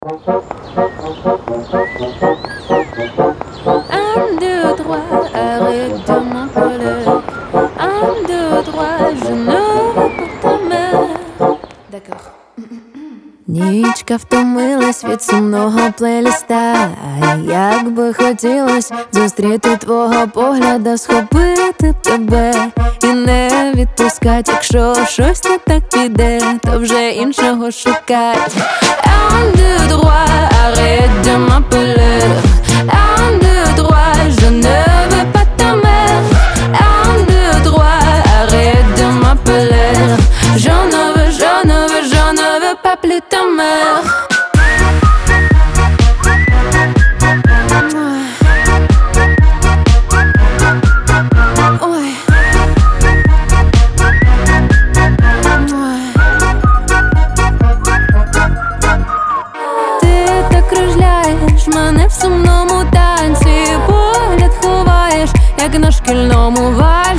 Un, deux, trois, arrête de m'appeler. Un, deux, trois, je ne veux pas ta mère. D'accord. Нічка втомилась від сумного плейліста. Як би хотілось зустріти твого погляда, схопити б тебе і не відпускать. Якщо щось не так піде, то вже іншого шукать. Un, deux, trois, arrête de m'appeler. Un, deux, trois, je ne veux pas ta mère. Un, deux, trois, arrête de m'appeler. Je ne veux pas plus ta mère. Ти так кружляєш мене в сумному танці, погляд ховаєш, як на шкільному вайбі.